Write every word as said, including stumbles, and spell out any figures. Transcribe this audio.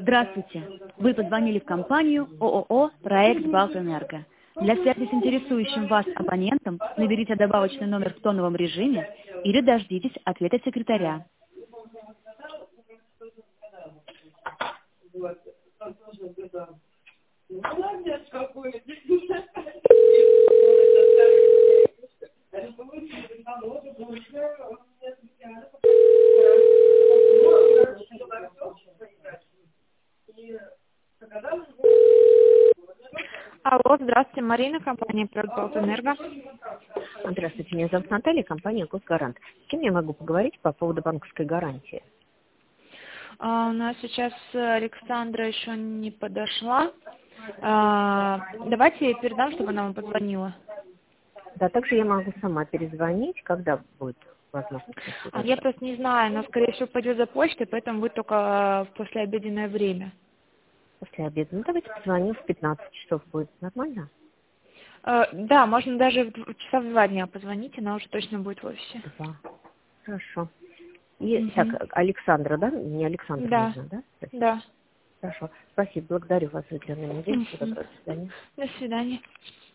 Здравствуйте. Вы позвонили в компанию ООО «Проект Балтэнерго». Для связи с интересующим вас абонентом наберите добавочный номер в тоновом режиме или дождитесь ответа секретаря. Молодец какой! Алло, здравствуйте, Марина, компания «Проект Балтэнерго». Здравствуйте, меня зовут Наталья, компания «Госгарант». С кем я могу поговорить по поводу банковской гарантии? А, у нас сейчас Александра еще не подошла. А, давайте я ей передам, чтобы она вам позвонила. Да, также я могу сама перезвонить, когда будет возможность. А я просто не знаю, она, скорее всего, пойдет за почтой, поэтому будет только в послеобеденное время. После обеда. Ну, давайте позвоним в пятнадцать часов. Будет нормально? А, да, можно даже в дв- часа в два дня позвонить, она уже точно будет в офисе. Два. Хорошо. И, Угу. так, Александра, да? Не Александра Да, нужно, да? Спасибо. да. Хорошо. Спасибо. Благодарю вас за длинную неделю. Угу. До свидания. До свидания.